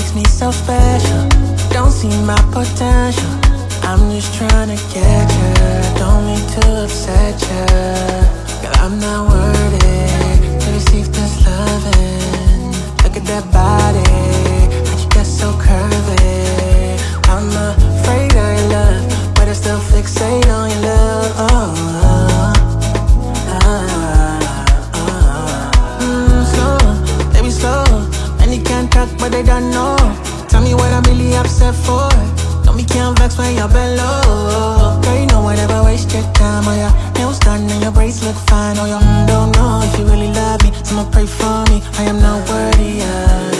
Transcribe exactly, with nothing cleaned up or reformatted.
makes me so special. Don't see my potential. I'm just trying to get you. Don't mean to upset you. Girl, I'm not worthy to receive this loving. Look at that body, how'd you get so curvy? I'm afraid of your love, but I still fixate on your love. Oh, oh, oh, oh. Mm, slow, baby slow. And you can't talk, but they don't know. Tell me what I'm really upset for. Don't be can't vex when you're below. Girl, you know I never waste your time. Oh, your nails done and your braids look fine. Oh, you don't know if you really love me. Someone pray for me, I am not worthy of